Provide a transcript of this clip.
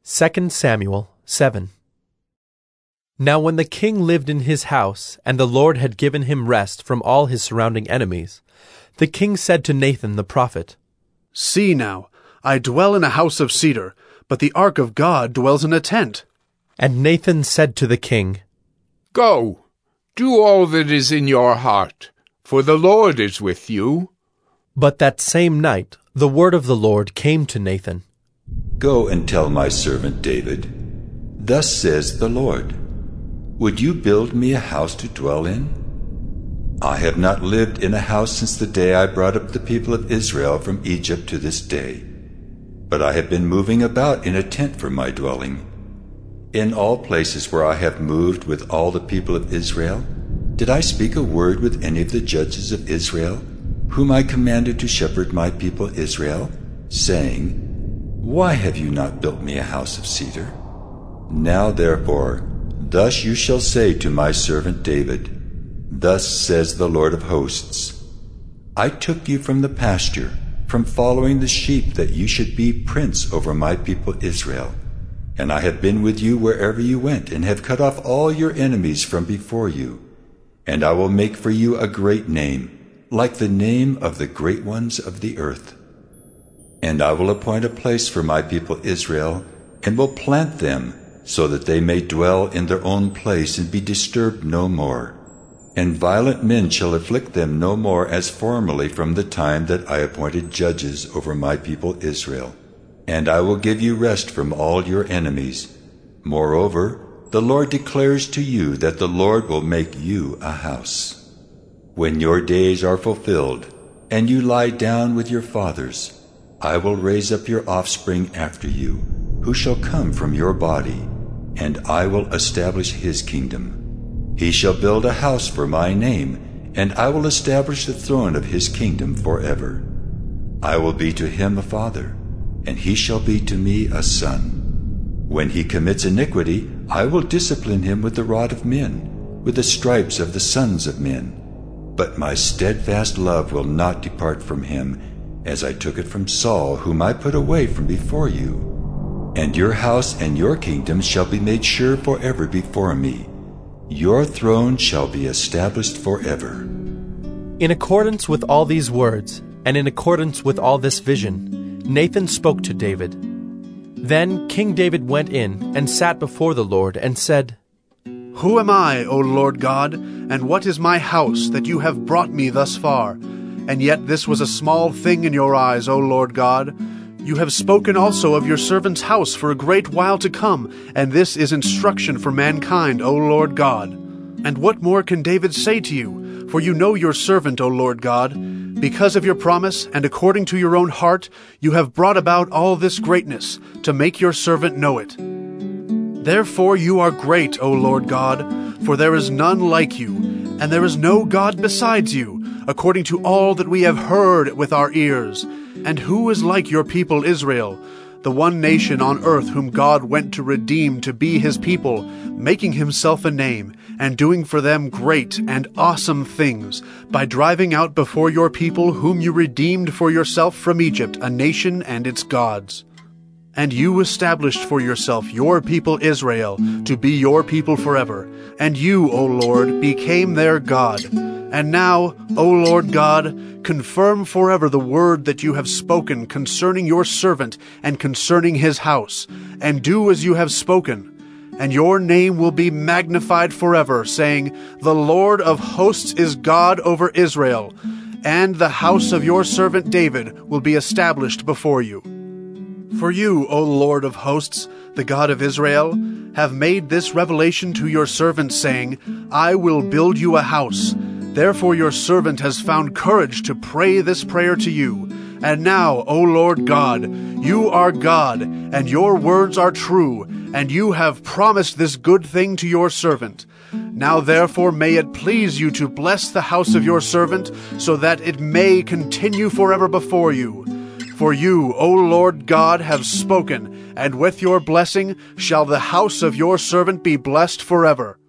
2 Samuel 7. Now when the king lived in his house, and the Lord had given him rest from all his surrounding enemies, the king said to Nathan the prophet, "See now, I dwell in a house of cedar, but the ark of God dwells in a tent." And Nathan said to the king, "Go, do all that is in your heart, for the Lord is with you." But that same night the word of the Lord came to Nathan. Go and tell my servant David, thus says the Lord, would you build me a house to dwell in? I have not lived in a house since the day I brought up the people of Israel from Egypt to this day, but I have been moving about in a tent for my dwelling. In all places where I have moved with all the people of Israel, did I speak a word with any of the judges of Israel, whom I commanded to shepherd my people Israel, saying, why have you not built me a house of cedar? Now therefore, thus you shall say to my servant David, thus says the Lord of hosts, I took you from the pasture, from following the sheep, that you should be prince over my people Israel. And I have been with you wherever you went, and have cut off all your enemies from before you. And I will make for you a great name, like the name of the great ones of the earth. And I will appoint a place for my people Israel, and will plant them, so that they may dwell in their own place and be disturbed no more. And violent men shall afflict them no more as formerly from the time that I appointed judges over my people Israel. And I will give you rest from all your enemies. Moreover, the Lord declares to you that the Lord will make you a house. When your days are fulfilled, and you lie down with your fathers, I will raise up your offspring after you, who shall come from your body, and I will establish his kingdom. He shall build a house for my name, and I will establish the throne of his kingdom forever. I will be to him a father, and he shall be to me a son. When he commits iniquity, I will discipline him with the rod of men, with the stripes of the sons of men. But my steadfast love will not depart from him, as I took it from Saul, whom I put away from before you. And your house and your kingdom shall be made sure forever before me. Your throne shall be established forever. In accordance with all these words, and in accordance with all this vision, Nathan spoke to David. Then King David went in and sat before the Lord and said, Who am I, O Lord God, and what is my house that you have brought me thus far? And yet this was a small thing in your eyes, O Lord God. You have spoken also of your servant's house for a great while to come, and this is instruction for mankind, O Lord God. And what more can David say to you? For you know your servant, O Lord God. Because of your promise, and according to your own heart, you have brought about all this greatness, to make your servant know it. Therefore you are great, O Lord God, for there is none like you, and there is no God besides you, according to all that we have heard with our ears. And who is like your people Israel, the one nation on earth whom God went to redeem to be his people, making himself a name, and doing for them great and awesome things, by driving out before your people whom you redeemed for yourself from Egypt, a nation and its gods. And you established for yourself your people Israel, to be your people forever. And you, O Lord, became their God. And now, O Lord God, confirm forever the word that you have spoken concerning your servant and concerning his house, and do as you have spoken. And your name will be magnified forever, saying, The Lord of hosts is God over Israel, and the house of your servant David will be established before you. For you, O Lord of hosts, the God of Israel, have made this revelation to your servant, saying, I will build you a house. Therefore your servant has found courage to pray this prayer to you. And now, O Lord God, you are God, and your words are true, and you have promised this good thing to your servant. Now therefore may it please you to bless the house of your servant, so that it may continue forever before you. For you, O Lord God, have spoken, and with your blessing shall the house of your servant be blessed forever.